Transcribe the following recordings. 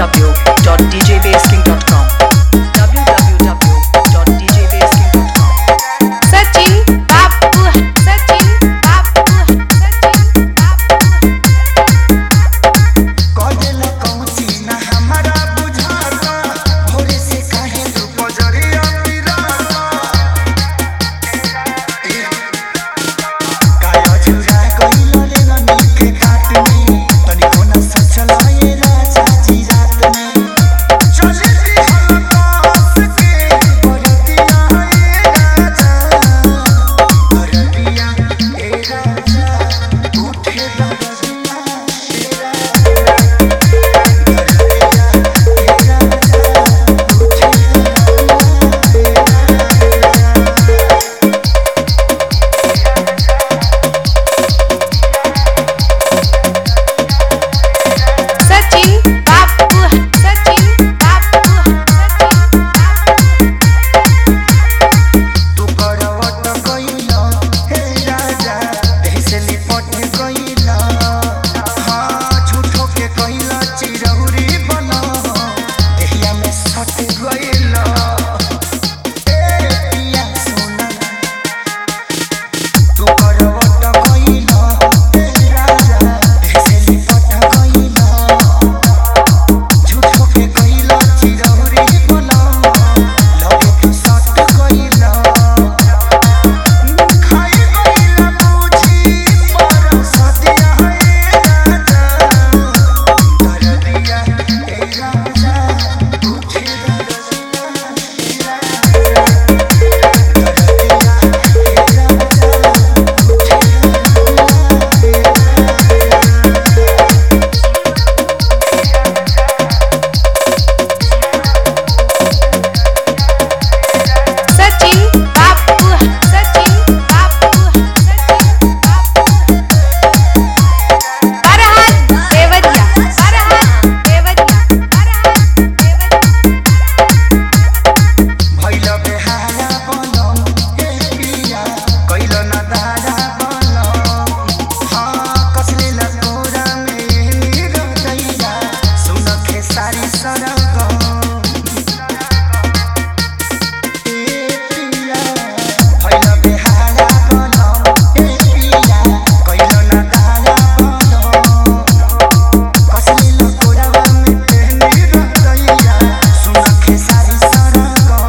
www.djbasking.com www.djbasking.com Sachin बापू सचिन बापू सचिन बापू कदेला कौची ना हमारा बुझाता भोरे से काहे तू पजरिया पिराता काया झुरा गइलो रे ननी के काट में तनी कोना सचला ए राजा जी रात में चले दी हम पास के बरतिया ए राजा बरतिया ए राजा उठे बरतिया ए राजा सचिन बापू सचिन बापू तू करवट कइला हे राजा देसे लिपट कइला हां झूठो के कइला चिरौरी बना देहिया में सट गइला ए पिया सोना तू करवट कइला हे राजा देसे लिपट कइला झूठो के कइला चिरौरी बना लगे तू सट गइला खाई गइला बुझी पर सदिया हे राजा दरदिया ए राजा उठे दरदिया ए राजा दरदिया ए राजा उठे सचिन बापू सचिन बापू सचिन बापू फरहाद देवरिया फरहाद देवरिया फरहाद देवरिया भइल बेहारा बनम हे पिया कइल न दारा बनम हाँ कसले लकोरा में निरदैया सुन खेसारी सरगम हे पिया भइल बेहारा बनम हे पिया कइल न दारा बनम कसले लकोरा में निरदैया सुन खेसारी सरगम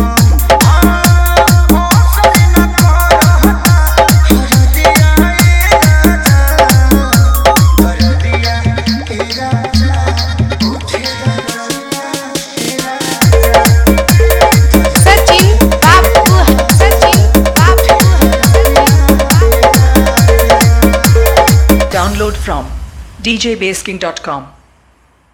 सचिन बापू सचिन बापू Download from djbasking.com